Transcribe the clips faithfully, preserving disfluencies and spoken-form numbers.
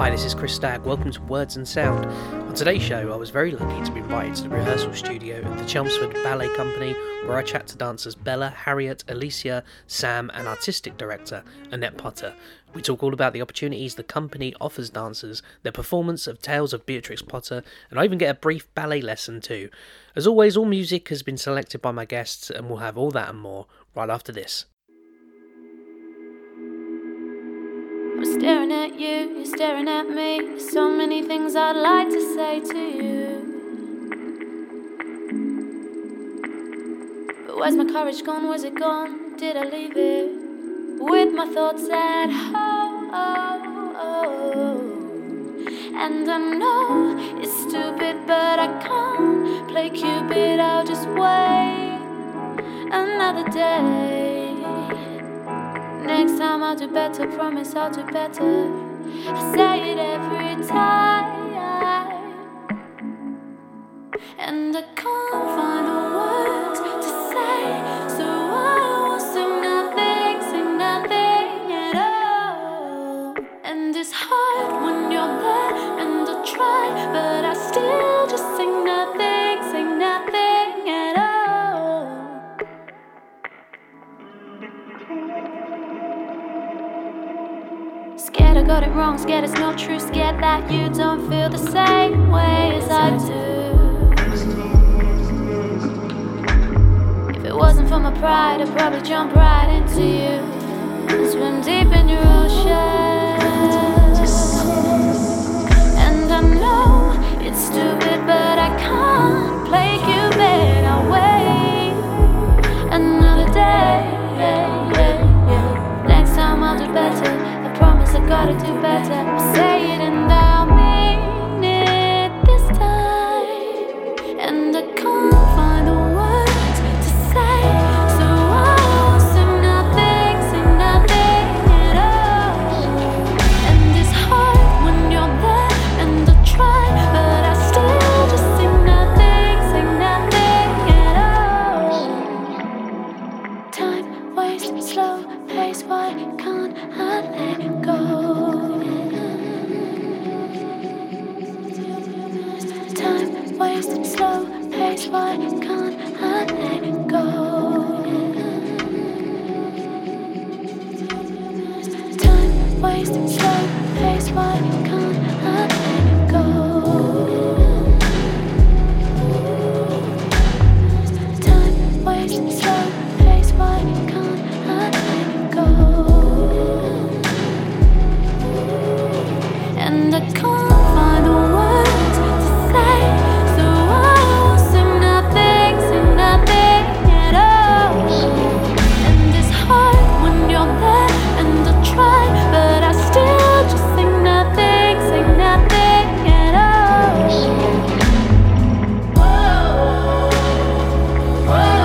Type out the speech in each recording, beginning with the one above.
Hi, this is Chris Stagg. Welcome to Words and Sound. On today's show, I was very lucky to be invited to the rehearsal studio at the Chelmsford Ballet Company, where I chat to dancers Bella, Harriet, Alicia, Sam, and artistic director Annette Potter. We talk all about the opportunities the company offers dancers, their performance of Tales of Beatrix Potter, and I even get a brief ballet lesson too. As always, all music has been selected by my guests, and we'll have all that and more right after this. I'm staring at you, you're staring at me. There's so many things I'd like to say to you, but where's my courage gone, where's it gone? Did I leave it with my thoughts at home? And I know it's stupid, but I can't play Cupid. I'll just wait another day. Next time I'll do better, promise I'll do better. I say it every time, and I can't find the words to say, so I will sing nothing, sing nothing at all. And it's hard when you're there, and I try, but I still just sing nothing, sing nothing at all. Scared I got it wrong, scared it's not true, scared that you don't feel the same way as I do. If it wasn't for my pride, I'd probably jump right into you and swim deep in your ocean. And I know it's stupid, but I can't play Cupid. I'll wait another day. Next time I'll do better, I gotta do better. I say it and I'll mean it this time. And I can't find the words to say, so I'll sing nothing, sing nothing at all. And it's hard when you're there, and I try, but I still just sing nothing, sing nothing at all. Time waits, slow pace, why can't I let go? Time waits, slow pace, why can't I let go? Time waits, slow pace, why can't I let go? Time waits, slow pace, why can't I let go? And I can't find the words to say, so I'll sing nothing, sing nothing at all. And it's hard when you're there, and I try, but I still just sing nothing, sing nothing at all. Whoa, whoa,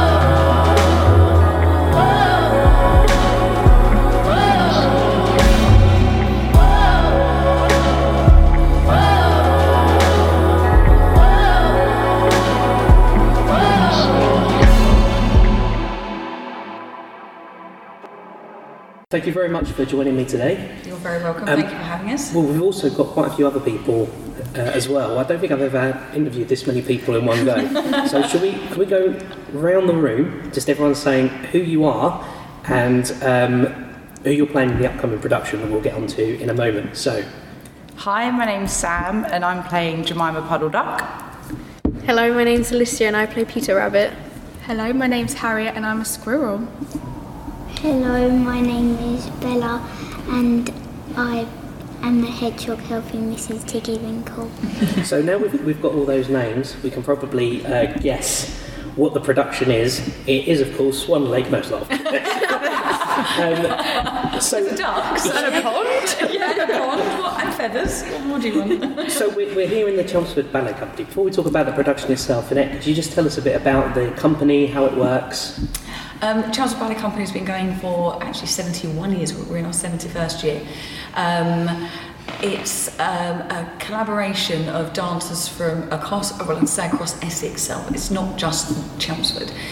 Thank you very much for joining me today. You're very welcome. Um, Thank you for having us. Well, we've also got quite a few other people uh, as well. I don't think I've ever interviewed this many people in one go. So should we, can we go round the room, just everyone saying who you are and um, who you're playing in the upcoming production that we'll get onto in a moment. So, Hi, my name's Sam and I'm playing Jemima Puddle Duck. Hello, my name's Alicia and I play Peter Rabbit. Hello, my name's Harriet and I'm a squirrel. Hello, my name is Bella and I am the hedgehog helping Missus Tiggy Winkle. so now we've, we've got all those names, we can probably uh, guess what the production is. It is, of course, Swan Lake. No, it's not. um, so Ducks and a pond. Yeah, and a pond. What? And feathers. What more do you want? So we're, we're here in the Chelmsford Ballet Company. Before we talk about the production itself, Annette, could you just tell us a bit about the company, how it works? Um, Chelmsford Ballet Company has been going for actually seventy-one years. We're in our seventy-first year. Um, it's um, a collaboration of dancers from across, well, I'd say across Essex. So it's not just Chelmsford.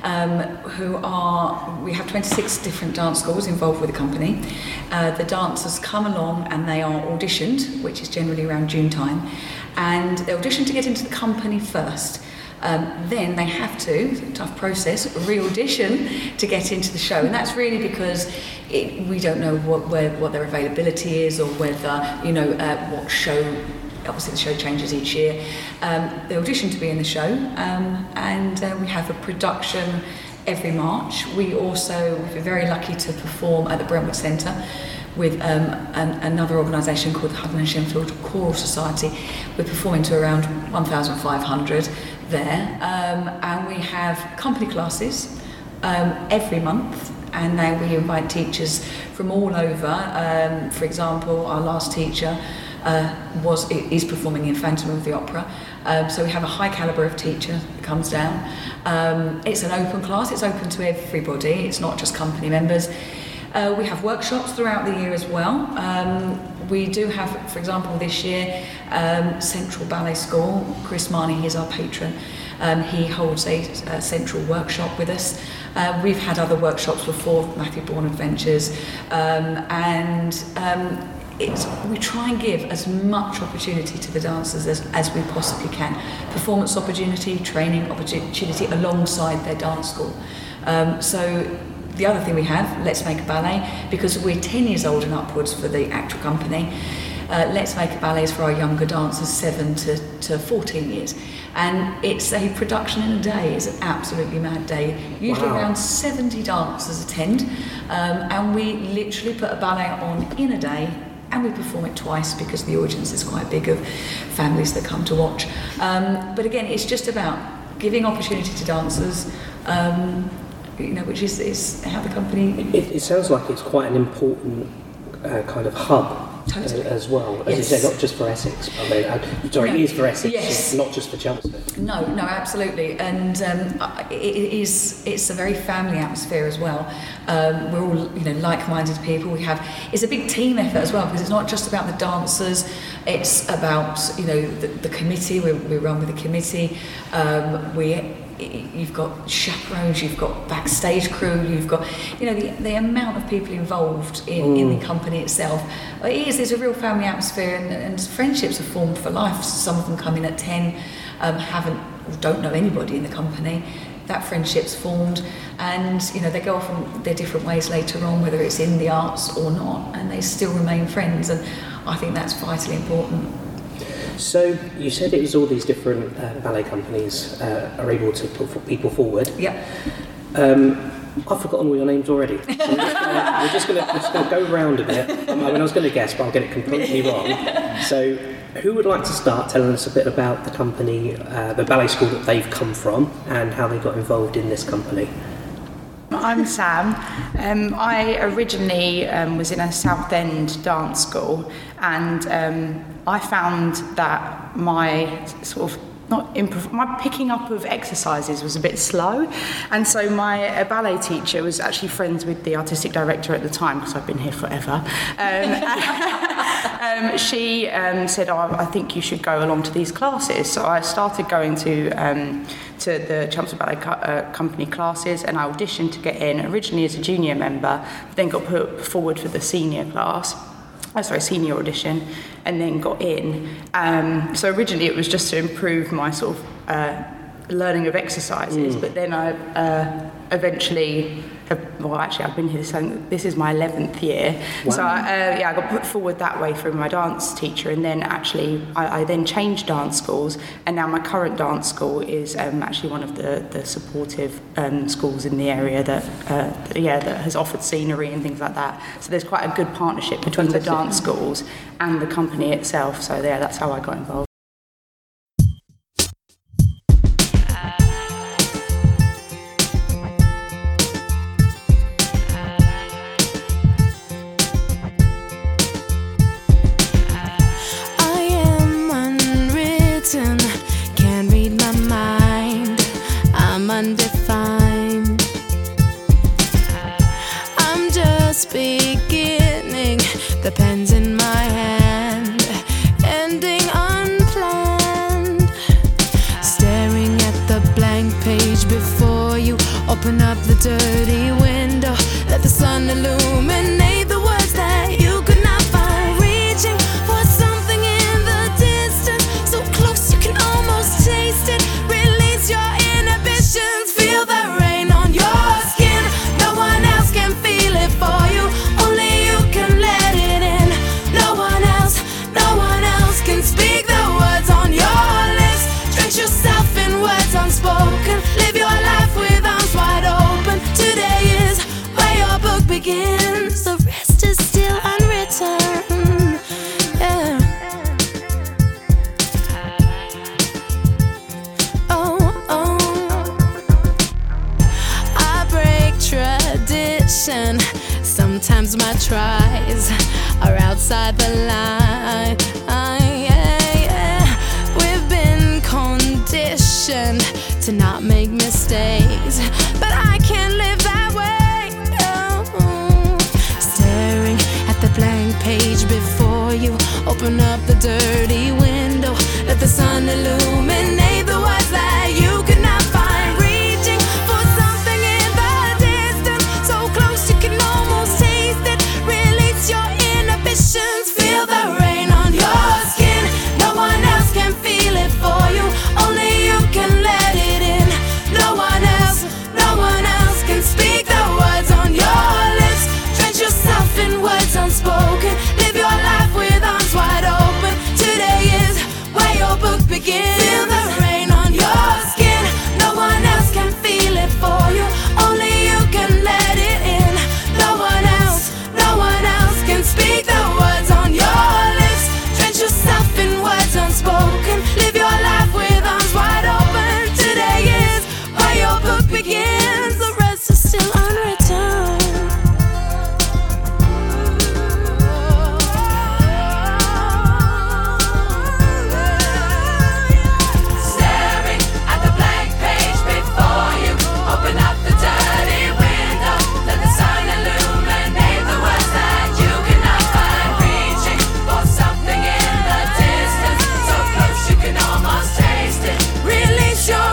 um, who are, we have twenty-six different dance schools involved with the company. Uh, the dancers come along and they are auditioned, which is generally around June time, and they audition to get into the company first. Um, then they have to, tough process, re-audition to get into the show, and that's really because it, we don't know what where, what their availability is, or whether, you know, uh, what show. Obviously the show changes each year. Um, they audition to be in the show, um, and uh, we have a production every March. We also, we've been very lucky to perform at the Brentwood Centre with um, an, another organisation called the Hutton and Shenfield Choral Society. We're performing to around one thousand five hundred there, um, and we have company classes um, every month, and now we invite teachers from all over. Um, for example, our last teacher uh, was is performing in Phantom of the Opera, um, so we have a high calibre of teacher that comes down. Um, it's an open class, it's open to everybody, it's not just company members. Uh, we have workshops throughout the year as well. Um, we do have, for example, this year, um, Central Ballet School. Chris Marnie, he's our patron. Um, he holds a, a central workshop with us. Uh, we've had other workshops before, Matthew Bourne Adventures, um, and um, it's, we try and give as much opportunity to the dancers as, as we possibly can. Performance opportunity, training opportunity alongside their dance school. Um, so. The other thing we have, Let's Make a Ballet, because we're ten years old and upwards for the actual company. Uh, Let's Make a Ballet is for our younger dancers, seven to, to fourteen years. And it's a production in a day. It's an absolutely mad day. Usually wow. Around seventy dancers attend. Um, and we literally put a ballet on in a day, and we perform it twice because the audience is quite big of families that come to watch. Um, but again, it's just about giving opportunity to dancers, um, you know, which is, is how the company... It, it sounds like it's quite an important uh, kind of hub totally. uh, as well. As yes. you say, not just for Essex. I mean, uh, sorry, no. It is for Essex, yes. Not just for Chelmsford. No, no, absolutely. And um, it, it is, it's a very family atmosphere as well. Um, we're all, you know, like-minded people. We have, it's a big team effort as well, because it's not just about the dancers, it's about, you know, the, the committee. We, we run with a committee. Um, we... You've got chaperones, you've got backstage crew, you've got, you know, the, the amount of people involved in, mm. in the company itself. It is, there's a real family atmosphere, and, and friendships are formed for life. Some of them come in at ten, um, haven't, don't know anybody in the company. That friendship's formed, and, you know, they go off in their different ways later on, whether it's in the arts or not, and they still remain friends, and I think that's vitally important. So you said it was all these different uh, ballet companies uh, are able to put people forward. Yeah. Um, I've forgotten all your names already. So we're just going to go round a bit. I mean, I was going to guess, but I'll get it completely wrong. So who would like to start telling us a bit about the company, uh, the ballet school that they've come from, and how they got involved in this company? I'm Sam. Um, I originally um, was in a South End dance school, and um, I found that my sort of not improv- my picking up of exercises was a bit slow, and so my uh, ballet teacher was actually friends with the artistic director at the time, because I've been here forever. Um, um, she um, said, oh, I think you should go along to these classes. So I started going to um, to the Chelmsford Ballet Co- uh, Company classes, and I auditioned to get in originally as a junior member, then got put forward for the senior class. Oh, sorry, senior audition, and then got in. Um, so originally it was just to improve my sort of uh, learning of exercises, mm. but then I uh, eventually, have, well actually I've been here, this, this is my eleventh year, wow. so I, uh, yeah, I got put forward that way through my dance teacher, and then actually I, I then changed dance schools, and now my current dance school is um, actually one of the, the supportive um, schools in the area that, uh, yeah, that has offered scenery and things like that. So there's quite a good partnership between Fantastic. the dance schools and the company itself, so yeah, that's how I got involved. Can't read my mind, I'm undefined. I'm just beginning, the pen's in my hand, ending unplanned. Open up the dirty window, let the sun illuminate the words that you cannot find. Reaching for something in the distance, so close you can almost taste it. Release your inhibitions, feel the rain on your skin. No one else can feel it for you, only you can let it in. No one else, no one else can speak the words on your lips. Drench yourself in words unspoken, live your life with arms wide open. Today is where your book begins. Feel the rain on your skin, no one else can feel it for you, only you can let it in. No one else, no one else can speak the words on your lips. Drench yourself in words unspoken, live your life with arms wide open. Today is where your book begins, the rest is still unwritten. Staring at the blank page before you, open up the dirty window, let the sun illuminate the words that you cannot find. Reaching for something in the distance, so close you can almost taste it. Release your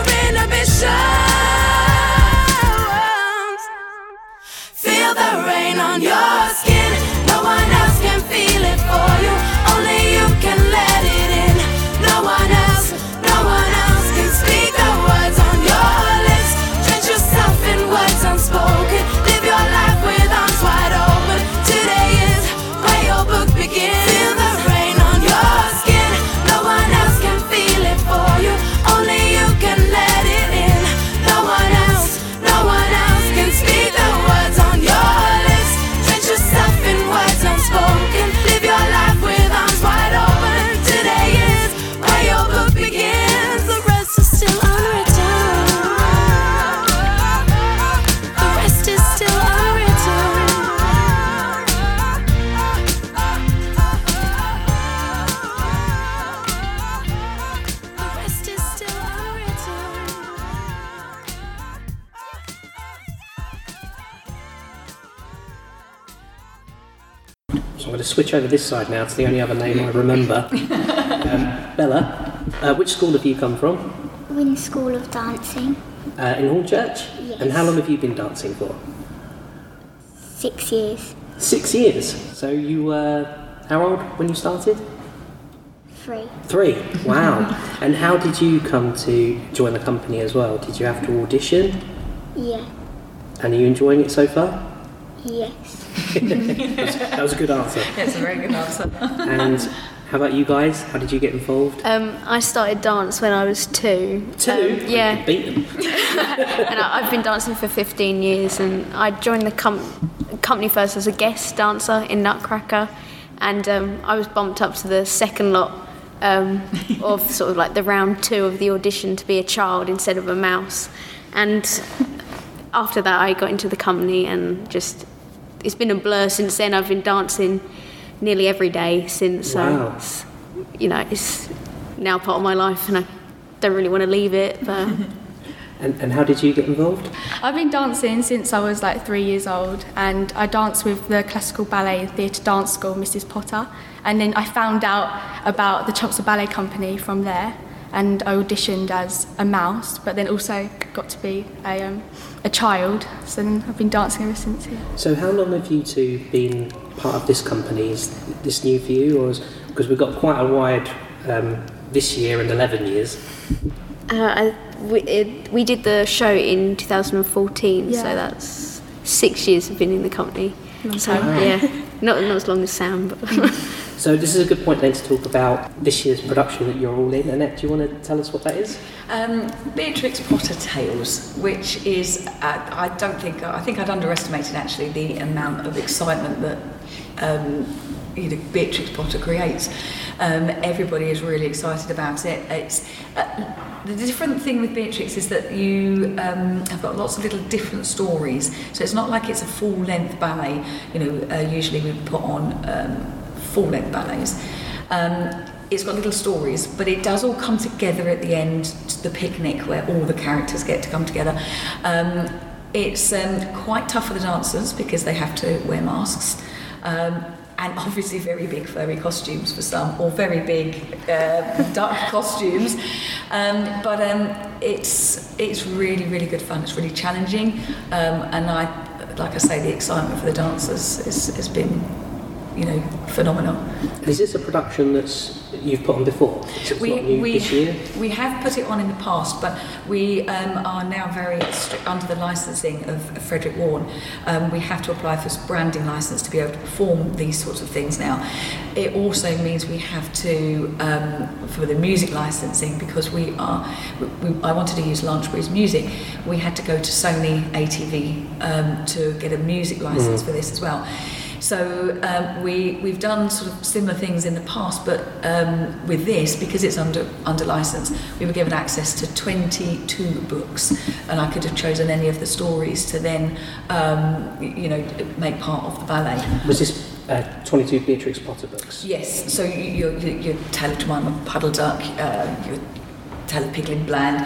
inhibitions, feel the rain on your skin. No one else can feel it for you, only you can let it in. No one else, no one else can speak the words on your lips. Drench yourself in words unspoken, live your life with arms wide open. Today is where your book begins. Feel the rain on your skin, no one else can feel it for you, only you can let it in. No one else, no one else can speak the words on your lips. Drench yourself in words unspoken, live your life with arms wide open. Today is where your book begins, the rest is still unwritten. The rest is still unwritten. The rest is still unwritten. So I'm going to switch over this side now to the only other name I remember. um, Bella, uh, which school have you come from? Wynn School of Dancing, Uh, in Hornchurch? Yes. And how long have you been dancing for? six years, Six years. So you were how old when you started? three. Three. Wow. And how did you come to join the company as well? Did you have to audition? Yeah, And are you enjoying it so far? yes. That was a good answer. That's a very good answer. And how about you guys? How did you get involved? Um, I started dance when I was two. Two? Um, yeah, You beat them. and I, I've been dancing for fifteen years, and I joined the com- company first as a guest dancer in Nutcracker, and um, I was bumped up to the second lot um, of sort of like the round two of the audition to be a child instead of a mouse. And after that, I got into the company, and just it's been a blur since then. I've been dancing nearly every day since. So Wow. it's, you know, it's now part of my life, and I don't really want to leave it, but. And, and how did you get involved? I've been dancing since I was like three years old, and I danced with the classical ballet theatre dance school, Missus Potter, and then I found out about the Chelmsford Ballet Company from there, and I auditioned as a mouse, but then also got to be a, um, a child, so then I've been dancing ever since. Yeah. So how long have you two been part of this company? Is this new for you, or is, because we've got quite a wide um, this year and eleven years. Uh, I, we, it, we did the show in two thousand fourteen, Yeah. so that's six years I've been in the company. So time. Wow. yeah, not not as long as Sam, but So this is a good point then to talk about this year's production that you're all in. Annette, do you want to tell us what that is? Um, Beatrix Potter Tales, which is, uh, I don't think, I think I'd underestimated actually the amount of excitement that um, you know, Beatrix Potter creates. Um, everybody is really excited about it. It's uh, the different thing with Beatrix is that you um, have got lots of little different stories. So it's not like it's a full-length ballet. You know, uh, usually we put on um, full-length ballets. Um, it's got little stories, but it does all come together at the end to the picnic where all the characters get to come together. Um, it's um, quite tough for the dancers because they have to wear masks. Um, and obviously very big furry costumes for some, or very big uh, duck costumes. Um, but um, it's it's really, really good fun. It's really challenging, um, and I, like I say, the excitement for the dancers is, has been, you know, phenomenal. Is this a production that's you've put on before? It's We, not new we, this year? we have put it on in the past, but we um, are now very strict under the licensing of, of Frederick Warne. Um, we have to apply for a branding license to be able to perform these sorts of things now. It also means we have to, um, for the music licensing, because we are, we, we, I wanted to use Launchbury's music, we had to go to Sony A T V um, to get a music license mm. for this as well. So um, we, we've done sort of similar things in the past, but um, with this, because it's under under license, we were given access to twenty-two books, and I could have chosen any of the stories to then, um, you know, make part of the ballet. Was this uh, twenty-two Beatrix Potter books? Yes, so your your Tale of Jemima Puddle Duck, uh, your Tale of Piglin Bland,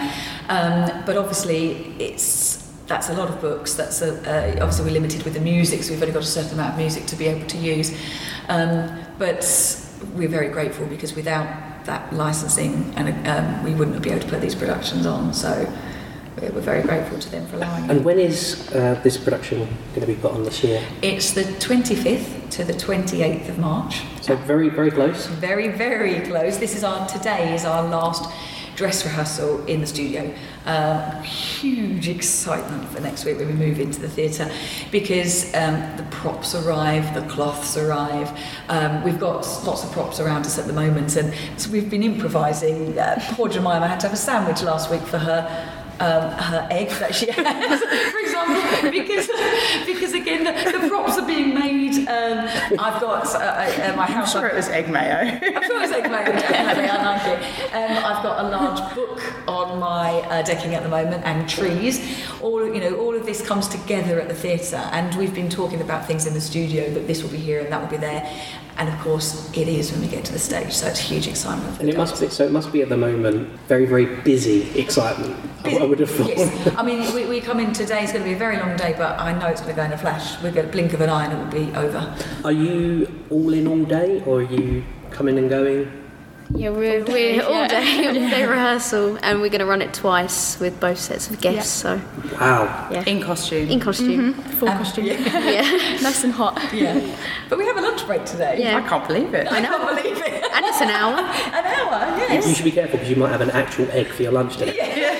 um, but obviously it's. That's a lot of books. That's a, uh, obviously we're limited with the music, so we've only got a certain amount of music to be able to use. Um, but we're very grateful, because without that licensing, and um, we wouldn't be able to put these productions on. So we're very grateful to them for allowing it. And when is uh, this production going to be put on this year? It's the twenty-fifth to the twenty-eighth of March. So very, very close. Very, very close. This is our today is our last dress rehearsal in the studio. Um, huge excitement for next week when we move into the theatre, because um, the props arrive, the cloths arrive. Um, we've got lots of props around us at the moment, and so we've been improvising. Uh, poor Jemima had to have a sandwich last week for her um, her egg that she has, for example, because because again the, the props are being made. Um, I've got uh, uh, my house. I'm sure it was egg mayo. I'm sure it's egg mayo, definitely. I like it. Um, I've got a large book on my uh, decking at the moment, and trees. All you know, all of this comes together at the theatre, and we've been talking about things in the studio that this will be here and that will be there. And of course, it is when we get to the stage, so it's huge excitement. For and it must be so. It must be at the moment very, very busy excitement. Busy. I would have thought. Yes. I mean, we, we come in today. It's going to be a very long day, but I know it's going to go in a flash. We're going to blink of an eye, and it will be over. Are you all in all day, or are you coming and going? Yeah, we're, we're all day, all day rehearsal, and we're going to run it twice with both sets of guests. Yeah. So, wow, yeah, in costume, in costume, mm-hmm. full um, costume, yeah. yeah, nice and hot. Yeah, but we have a lunch break today. Yeah. I can't believe it. I can't believe it. And it's an hour. An hour, yes. You should be careful, because you might have an actual egg for your lunch today.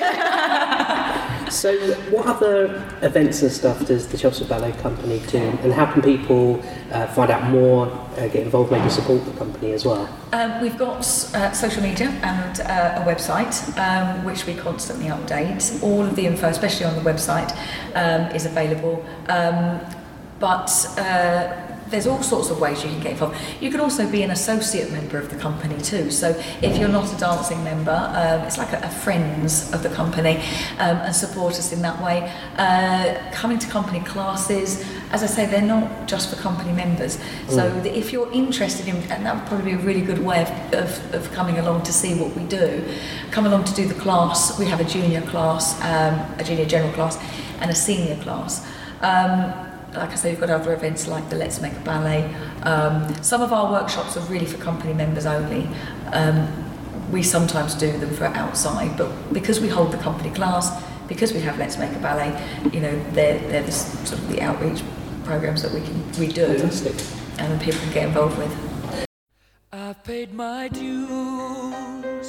Yeah. So, what other events and stuff does the Chelmsford Ballet Company do, and how can people uh, find out more, uh, get involved, maybe support the company as well? Um, we've got uh, social media and uh, a website, um, which we constantly update. All of the info, especially on the website, um, is available. Um, but uh, there's all sorts of ways you can get involved. You can also be an associate member of the company too. So if you're not a dancing member, um, it's like a, a friends of the company, um, and support us in that way. Uh, coming to company classes, as I say, they're not just for company members. So mm. that if you're interested in, and that would probably be a really good way of, of, of coming along to see what we do, come along to do the class. We have a junior class, um, a junior general class, and a senior class. Um, Like I say, we've got other events like the Let's Make a Ballet. Um, some of our workshops are really for company members only. Um, we sometimes do them for outside, but because we hold the company class, because we have Let's Make a Ballet, you know, they're, they're the, sort of the outreach programs that we can we do. Fantastic. And then people can get involved with. I've paid my dues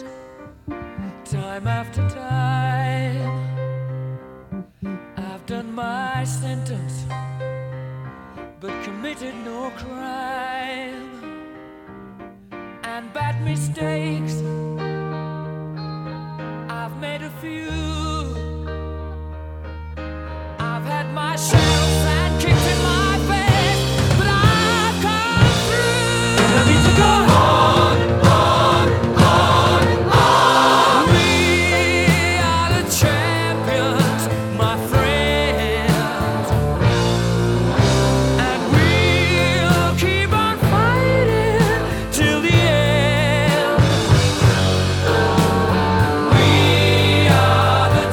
time after time. I've done my sentence, but committed no crime, and bad mistakes I've made a few. I've had my shadows and kicked in my face, but I've come through. And I need to go on, on, on, on. We are the champions, my friends. We are the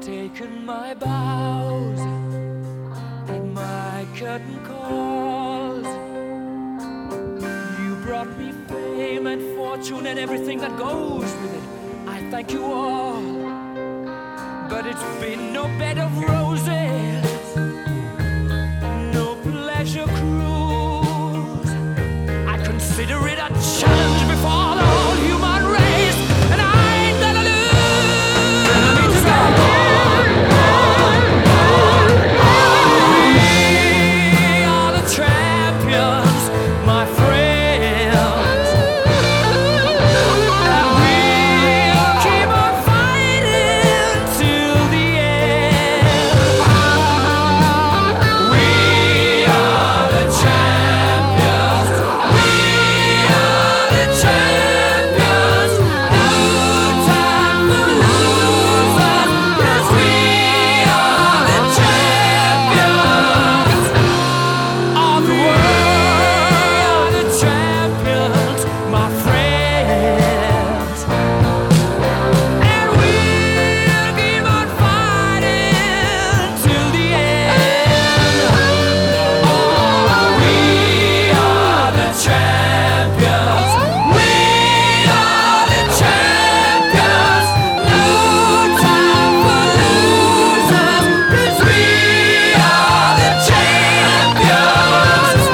taken my bows and my curtain calls. You brought me fame and fortune and everything that goes with it. I thank you all, but it's been no bed of roses, no pleasure cruise. I consider it a challenge before the whole human race, and I ain't gonna lose. We are the champions, my friends, and we'll keep on fighting till the end. We are the champions, we are the champions. No time for losers, 'cause we are the champions of the world, the champions, my friends. And we'll keep on fighting till the end. Oh, we are the champions. We are the champions. No time for losers, 'cause we are the champions.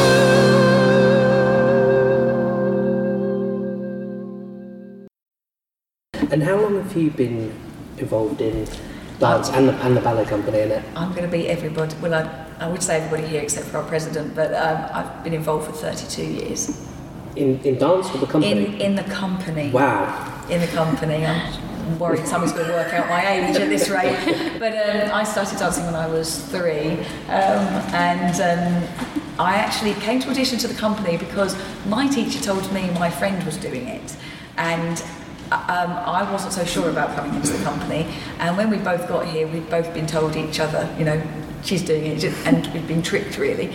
And how long have you been involved in dance and the, and the ballet company in it? I'm going to be everybody, well, I, I would say everybody here except for our president, but um, I've been involved for thirty-two years. In, in dance or the company? In, in the company. Wow. In the company. I'm worried somebody's going to work out my age at this rate. But um, I started dancing when I was three, um, and um, I actually came to audition to the company because my teacher told me my friend was doing it, and um, I wasn't so sure about coming into the company. And when we both got here, we'd both been told each other, you know, she's doing it, and we'd been tricked really.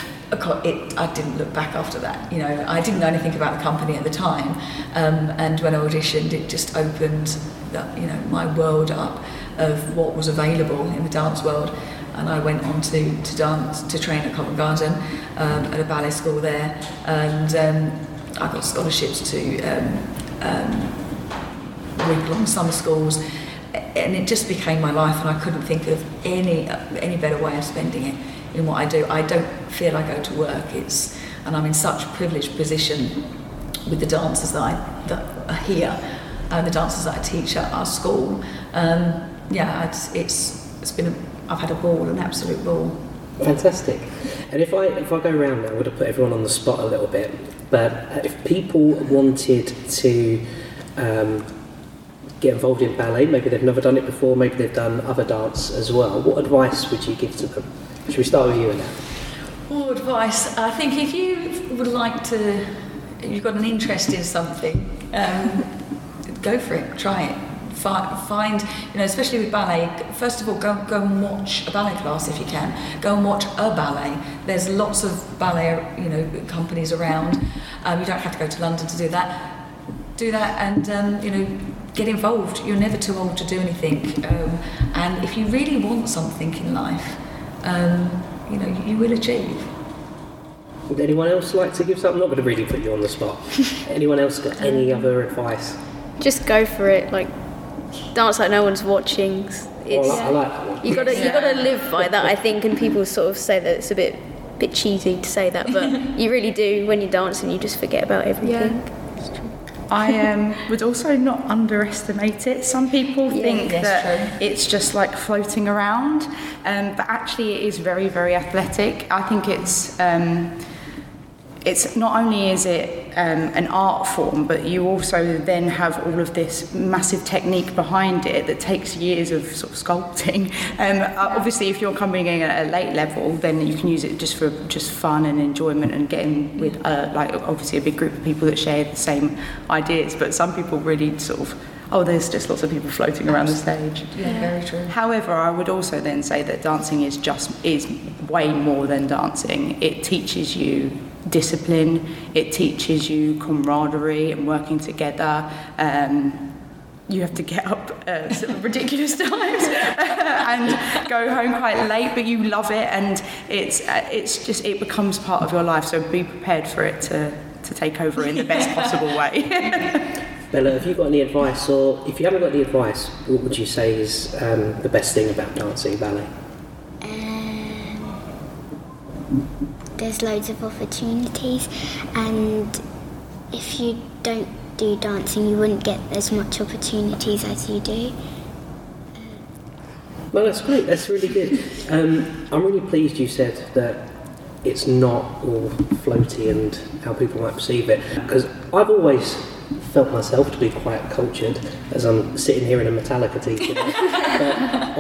It, I didn't look back after that, you know. I didn't know anything about the company at the time, um, and when I auditioned, it just opened, the, you know, my world up of what was available in the dance world. And I went on to, to dance, to train at Covent Garden, um, at a ballet school there, and um, I got scholarships to um, um, week-long summer schools, and it just became my life, and I couldn't think of any any better way of spending it in what I do. I don't feel I go to work. It's, and I'm in such a privileged position with the dancers that I that are here, and the dancers that I teach at our school. Um, yeah, it's it's it's been a, I've had a ball, an absolute ball. Fantastic. And if I if I go around now, I'm going to put everyone on the spot a little bit. But if people wanted to um, get involved in ballet, maybe they've never done it before, maybe they've done other dance as well, what advice would you give to them? Should we start with you, Annette? Oh, advice. I think if you would like to, if you've got an interest in something, um, go for it, try it. Find, you know, especially with ballet, first of all, go go and watch a ballet class if you can. Go and watch a ballet. There's lots of ballet, you know, companies around. Um, you don't have to go to London to do that. Do that and, um, you know, get involved. You're never too old to do anything. Um, and if you really want something in life, um, you know, you, you will achieve. Would anyone else like to give something? I'm not going to really put you on the spot. Anyone else got any other advice? Just go for it. Like, dance like no one's watching. It's, Oh, I, like, I like that one. you gotta you gotta live by that, I think. And people sort of say that it's a bit bit cheesy to say that, but you really do. When you're dancing, you just forget about everything. Yeah. I um, would also not underestimate it. Some people Yeah, think that's that true. it's just like floating around, um, but actually it is very, very athletic. I think it's um, it's not only is it um, an art form, but you also then have all of this massive technique behind it that takes years of sort of sculpting. Um, obviously, if you're coming in at a late level, then you can use it just for just fun and enjoyment and getting with uh, like obviously a big group of people that share the same ideas. But some people really sort of, oh, there's just lots of people floating around the stage. Yeah, very true. However, I would also then say that dancing is just is way more than dancing. It teaches you discipline, it teaches you camaraderie and working together. Um, you have to get up uh, sort of ridiculous times and go home quite late, but you love it, and it's uh, it's just it becomes part of your life. So be prepared for it to, to take over in the best possible way. Bella, have you got any advice, or if you haven't got any advice, what would you say is um, the best thing about dancing ballet? Um, there's loads of opportunities, and if you don't do dancing, you wouldn't get as much opportunities as you do. Well, that's great. That's really good. Um, I'm really pleased you said that it's not all floaty and how people might perceive it, because I've always felt myself to be quite cultured as I'm sitting here in a Metallica t-shirt. But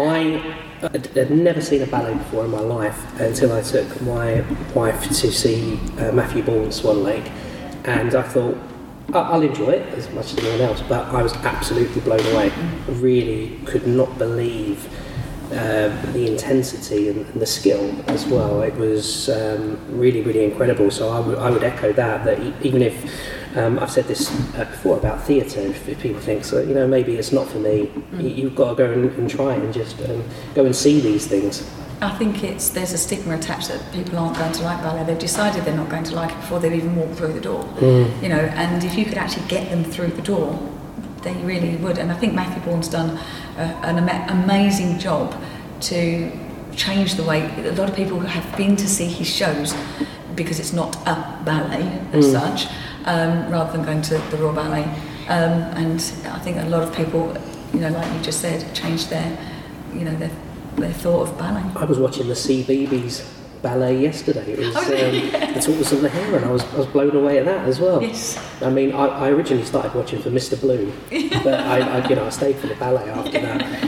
I had never seen a ballet before in my life until I took my wife to see uh, Matthew Bourne's Swan Lake, and I thought, I'll enjoy it as much as anyone else, but I was absolutely blown away. I really could not believe uh, the intensity and, and the skill as well. It was um, really, really incredible. So I, w- I would echo that, that e- even if, um, I've said this uh, before about theatre, if, if people think, so, you know, maybe it's not for me, mm. you, you've got to go and, and try and just um, go and see these things. I think it's there's a stigma attached that people aren't going to like ballet. They've decided they're not going to like it before they've even walked through the door. Mm. You know, and if you could actually get them through the door, they really would. And I think Matthew Bourne's done uh, an ama- amazing job to change the way a lot of people have been to see his shows, because it's not a ballet as mm. such, um, rather than going to the Royal Ballet. Um, and I think a lot of people, you know, like you just said, changed their, you know, their their thought of ballet. I was watching the C B B S ballet yesterday. It was oh, really? um, the Tortoise and the Hare, and I was I was blown away at that as well. Yes. I mean, I, I originally started watching for Mister Blue, but I, I you know I stayed for the ballet after yeah. that.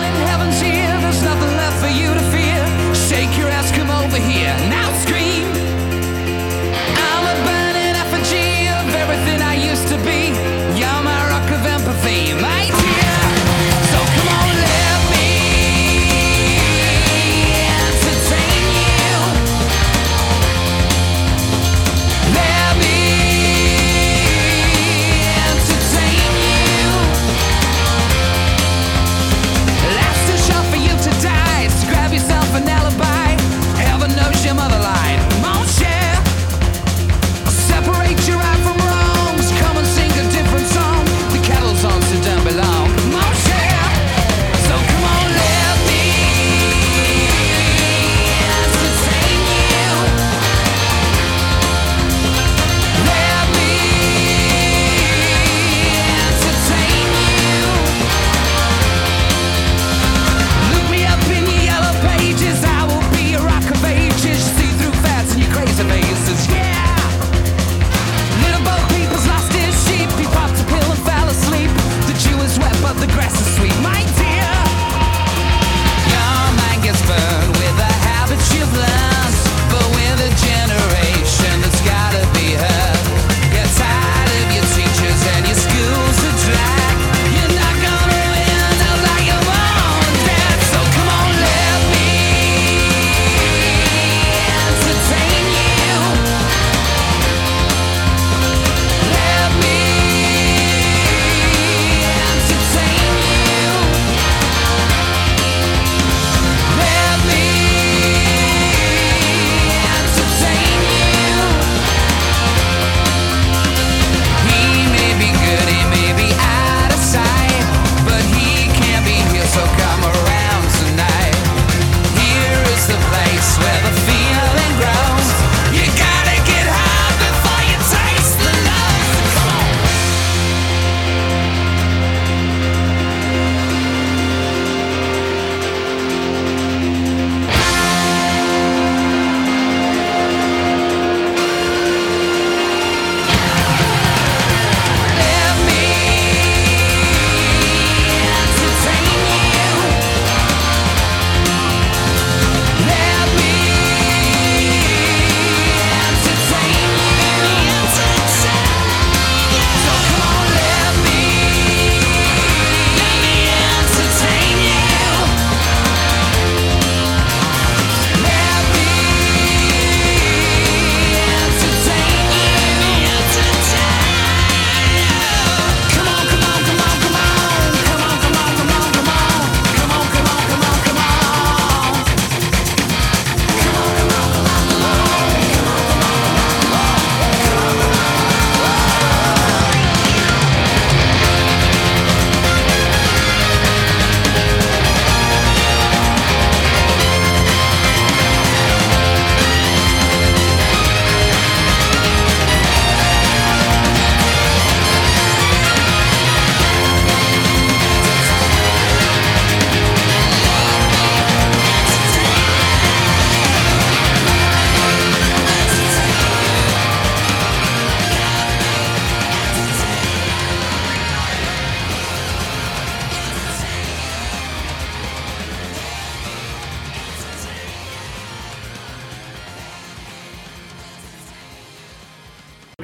Shake your ass, come over here, now scream.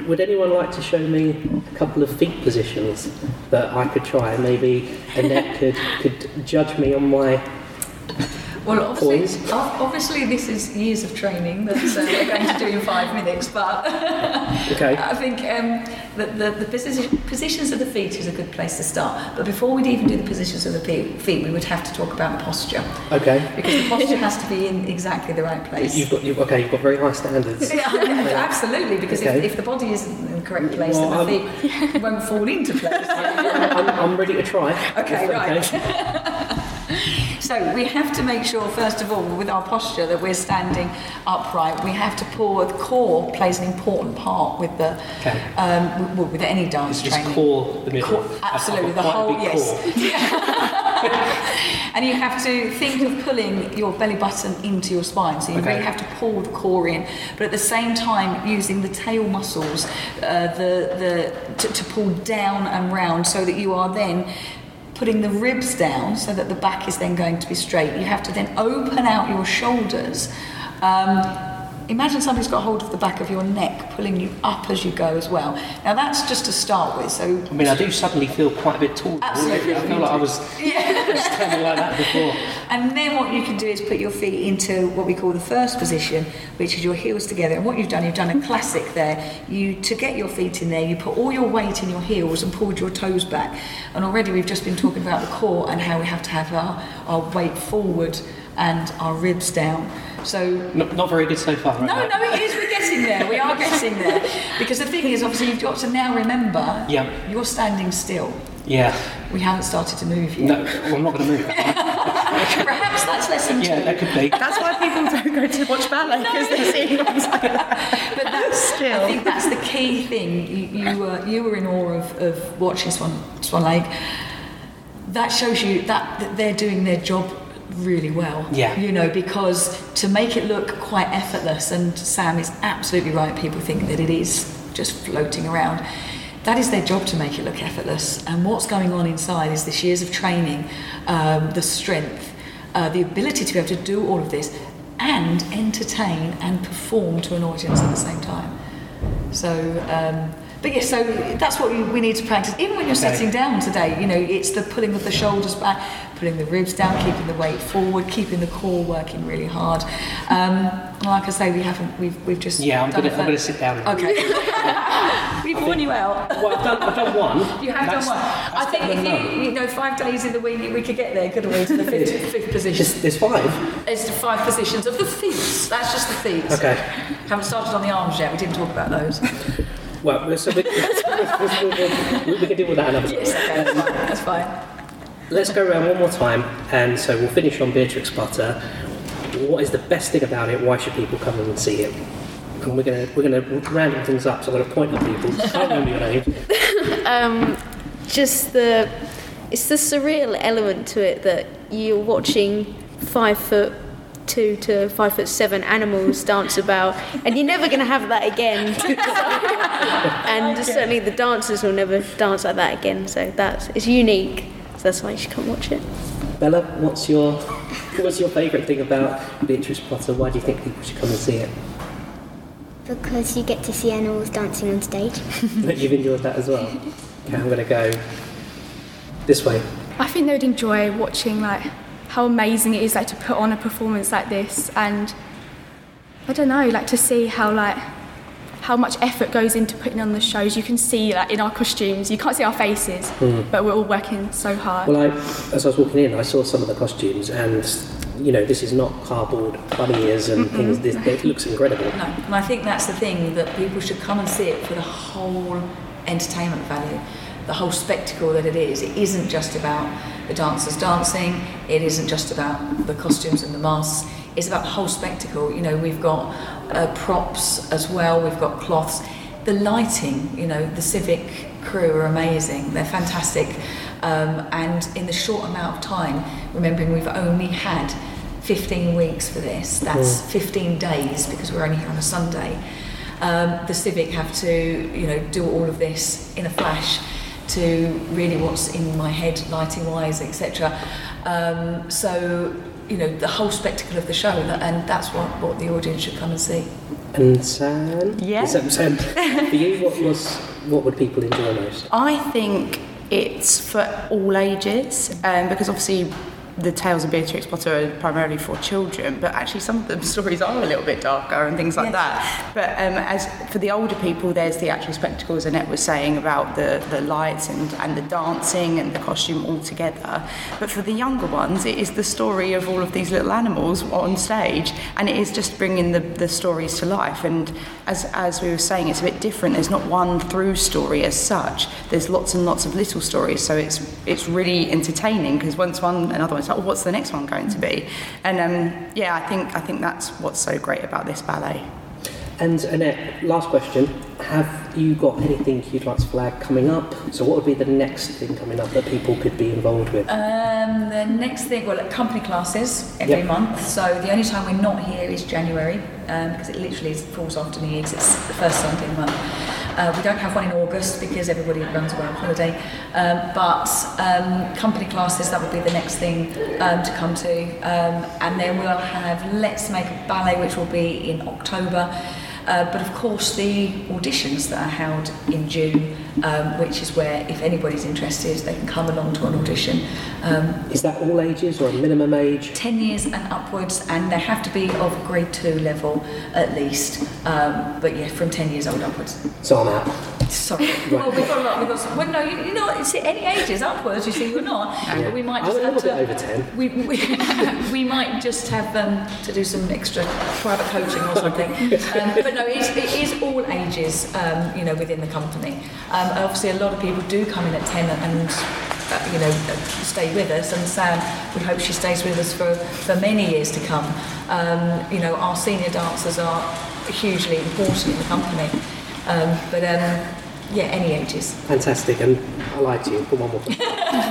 would anyone like to show me a couple of feet positions that I could try? Maybe Annette could, could judge me on my Well, obviously, poise. obviously this is years of training that uh, we're going to do in five minutes, but Okay. I think um, that the, the position, positions of the feet is a good place to start. But before we'd even do the positions of the feet, feet, we would have to talk about posture. Okay. Because the posture has to be in exactly the right place. You've got, you've, okay, you've got very high standards. Yeah, absolutely, because Okay. if, if the body isn't in the correct place, Well, then the feet won't fall into place. I'm, I'm ready to try. Okay, If- right. So we have to make sure, first of all, with our posture, that we're standing upright. We have to pull. The core plays an important part with the Okay. um, with, with any dance It's just training. core the middle. Core, I've got absolutely, the quite a whole big yes. core. And you have to think of pulling your belly button into your spine. So you Okay. really have to pull the core in, but at the same time using the tail muscles, uh, the the to, to pull down and round, so that you are then putting the ribs down so that the back is then going to be straight. You have to then open out your shoulders. Um, imagine somebody's got hold of the back of your neck, pulling you up as you go as well. Now that's just to start with. So I mean, I do suddenly feel quite a bit taller. Absolutely. I feel like I was standing like that before. And then what you can do is put your feet into what we call the first position, which is your heels together. And what you've done, you've done a classic there. You, to get your feet in there, you put all your weight in your heels and pulled your toes back. And already we've just been talking about the core and how we have to have our, our weight forward and our ribs down. So Not, not very good so far, right? no, no, it is. We're getting there. We are getting there. Because the thing is, obviously, you've got to now remember Yeah. you're standing still. Yeah. We haven't started to move yet. No, well, I'm not going to move. Perhaps that's lesson two. Yeah, that could be. That's why people don't go to watch ballet, because they're seeing things like that. But that's Still. I think that's the key thing. You, you were you were in awe of, of watching Swan Swan Lake. That shows you that, that they're doing their job really well. Yeah. You know, because to make it look quite effortless, and Sam is absolutely right. People think that it is just floating around. That is their job, to make it look effortless. And what's going on inside is this years of training, um, the strength, uh, the ability to be able to do all of this and entertain and perform to an audience at the same time. So, um, but yeah, so that's what we, we need to practice. Even when you're Okay. sitting down today, you know, it's the pulling of the shoulders back, putting the ribs down, keeping the weight forward, keeping the core working really hard. Um, like I say, we haven't, we've, we've just Yeah, I'm done going to it I'm for- going to sit down. now. Okay. We've worn you out. Well, I've done, I've done one. You have That's- done one. I that's think better if than you, none. you know, five days in the week, we could get there, couldn't we, to the fifth, fifth position. There's, there's five. There's the five positions of the feet. That's just the feet. Okay. Haven't started on the arms yet. We didn't talk about those. Well, so we, we, we can deal with that another time. Yes, okay, that's fine. That's fine. Let's go around one more time, and so we'll finish on Beatrix Potter. What is the best thing about it? Why should people come and see it? And we're gonna we're gonna random things up. So I'm gonna point at people. I can't remember your name. Um, just the it's the surreal element to it that you're watching five foot two to five foot seven animals dance about, and you're never going to have that again. And certainly the dancers will never dance like that again. So that's it's unique. So that's why you should come watch it. Bella, what's your what's your favourite thing about Beatrix Potter? Why do you think people should come and see it? Because you get to see animals dancing on stage. That you've enjoyed that as well. Okay, I'm gonna go this way. I think they would enjoy watching like how amazing it is like to put on a performance like this, and I don't know, like to see how like how much effort goes into putting on the shows. You can see like in our costumes, you can't see our faces, but we're all working so hard. Well, I, as I was walking in, I saw some of the costumes, and you know, this is not cardboard bunny ears and things. This, it looks incredible. No, and I think that's the thing, that people should come and see it for the whole entertainment value, the whole spectacle that it is. It isn't just about the dancers dancing, it isn't just about the costumes and the masks, it's about the whole spectacle. You know, we've got uh, props as well, we've got cloths, the lighting, you know, the Civic crew are amazing, they're fantastic, um, and in the short amount of time, remembering we've only had fifteen weeks for this, that's fifteen days because we're only here on a Sunday. Um, the Civic have to, you know, do all of this in a flash to really what's in my head, lighting wise, et cetera. Um, so you know, the whole spectacle of the show, and that's what, what the audience should come and see. And Sam? Yeah. Sam, Sam, for you, what was what would people enjoy most? I think it's for all ages, um, because obviously the tales of Beatrix Potter are primarily for children, but actually some of the stories are a little bit darker and things like Yes. that. But um, as for the older people, there's the actual spectacle, as Annette was saying, about the, the lights and, and the dancing and the costume all together. But for the younger ones, it is the story of all of these little animals on stage, and it is just bringing the, the stories to life. And as, as we were saying, it's a bit different. There's not one through story as such. There's lots and lots of little stories, so it's it's really entertaining, because once one, another one's like, oh, what's the next one going to be? And um, yeah, I think I think that's what's so great about this ballet. And Annette, last question. Have you got anything you'd like to flag coming up? So what would be the next thing coming up that people could be involved with? Um, the next thing, well, company classes every Yep. month. So the only time we're not here is January, um, because it literally is- falls after New Year's. It's the first Sunday of the month. Uh, we don't have one in August because everybody runs away on holiday. Um, but um, company classes, that would be the next thing um, to come to. Um, and then we'll have Let's Make a Ballet, which will be in October. Uh, but of course, the auditions that are held in June, um, which is where, if anybody's interested, they can come along to an audition. Um, Is that all ages or a minimum age? ten years and upwards, and they have to be of grade two level at least. Um, but yeah, from ten years old upwards. So I'm out. Sorry. Well, we've got a lot. We've got some, well, no, you, you know, it's any ages upwards. You see, you're not. Yeah. We might I'm just a have little to. bit over ten. We, we, we might just have um, to do some extra private coaching or something. Um, but no, it, it is all ages. Um, you know, within the company. Um, obviously, a lot of people do come in at ten and. Uh, you know, uh, stay with us, and Sam, we hope she stays with us for, for many years to come. Um, you know, our senior dancers are hugely important in the company, um, but um, yeah, any ages. Fantastic, and I lied to you, but one more thing.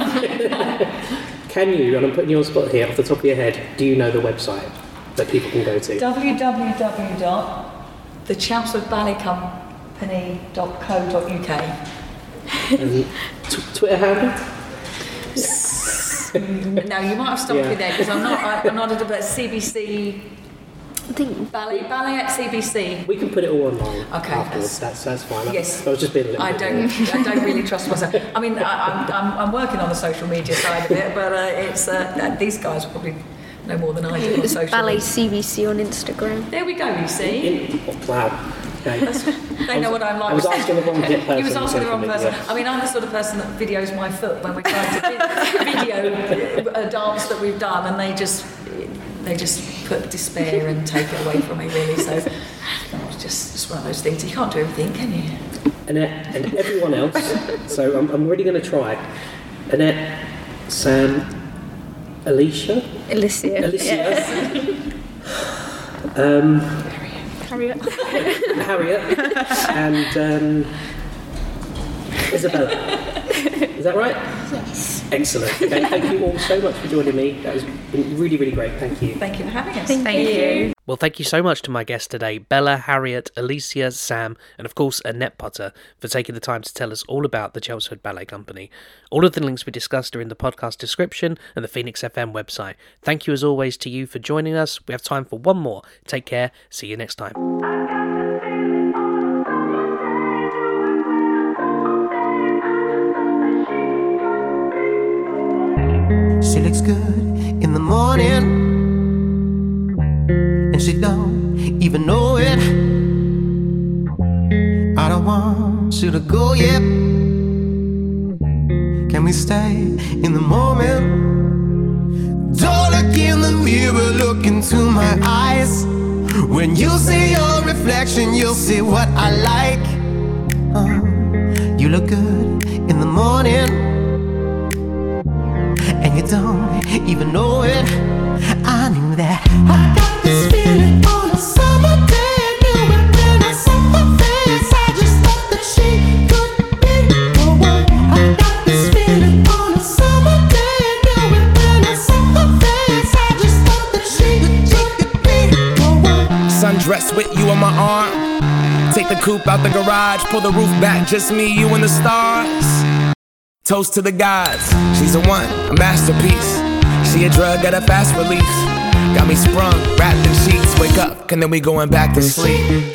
Can you, and I'm putting you on the spot here, off the top of your head, do you know the website that people can go to? w w w dot the chelmsford ballet company dot co dot u k. And t- Twitter handle? No, you might have stopped Yeah. me there because I'm not. I, I'm not at about C B C I think ballet ballet at C B C. We can put it all online Okay, afterwards, that's, that's fine. Yes. I was just being a little I bit don't. I don't really trust myself. I mean, I, I'm, I'm I'm working on the social media side of it, but uh, it's uh, these guys probably know more than I do on it's social. Ballet media. C B C on Instagram. There we go. You see. In, oh, wow. Okay. They know what I'm like. I was asking the wrong person. He was asking the wrong on person. social media. I mean, I'm the sort of person that videos my foot when we're trying to video a dance that we've done, and they just they just put despair and take it away from me, really. So it's just just one of those things. You can't do everything, can you? Annette and everyone else. So I'm, I'm really going to try. Annette, Sam, Alicia, Alicia. Alicia, um, Harriet. Harriet, and um, Isabella. Is that right? Yes. Excellent. Okay, thank you all so much for joining me. That has been really, really great. Thank you. Thank you for having us. Thank you. Well, thank you so much to my guests today, Bella, Harriet, Alicia, Sam, and of course Annette Potter, for taking the time to tell us all about the Chelmsford Ballet Company. All of the links we discussed are in the podcast description and the Phoenix F M website. Thank you as always to you for joining us. We have time for one more. Take care. See you next time. She looks good in the morning, and she don't even know it. I don't want you to go yet. Can we stay in the moment? Don't look in the mirror, look into my eyes. When you see your reflection, you'll see what I like. uh, You look good in the morning, and you don't even know it. I knew that. I got this feeling on a summer day. I knew it when I saw her face. I just thought that she could be the one. I got this feeling on a summer day. I knew it when I saw her face. I just thought that she could be the one. Sundress with you on my arm. Take the coupe out the garage. Pull the roof back, just me, you and the stars. Toast to the gods, she's a one, a masterpiece. She a drug at a fast release. Got me sprung, wrapped in sheets. Wake up, and then we going back to sleep.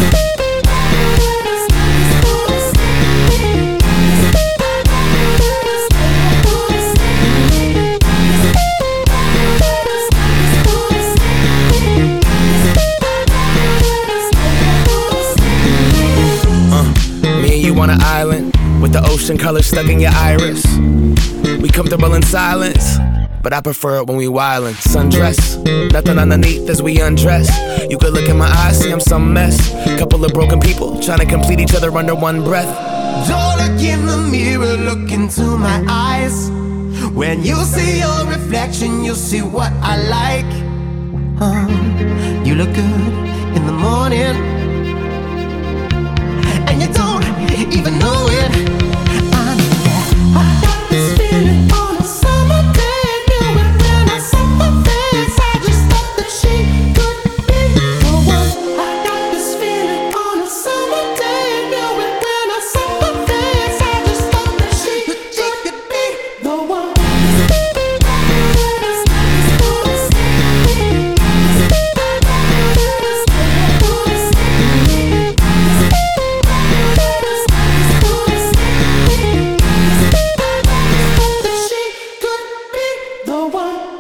You on an island with the ocean color stuck in your iris. We comfortable in silence, but I prefer it when we wildin'. Sundress, nothing underneath as we undress. You could look in my eyes, see I'm some mess. Couple of broken people trying to complete each other under one breath. Don't look in the mirror, look into my eyes. When you see your reflection, you'll see what I like. uh, You look good in the morning, and you don't even know it. I know that I got this feeling on a summer day. Knew it when I saw her face. I just thought that she could be the one. I got this feeling on a summer day. Knew it when I saw her face. I just thought that she could, she could be the one. She could be the one.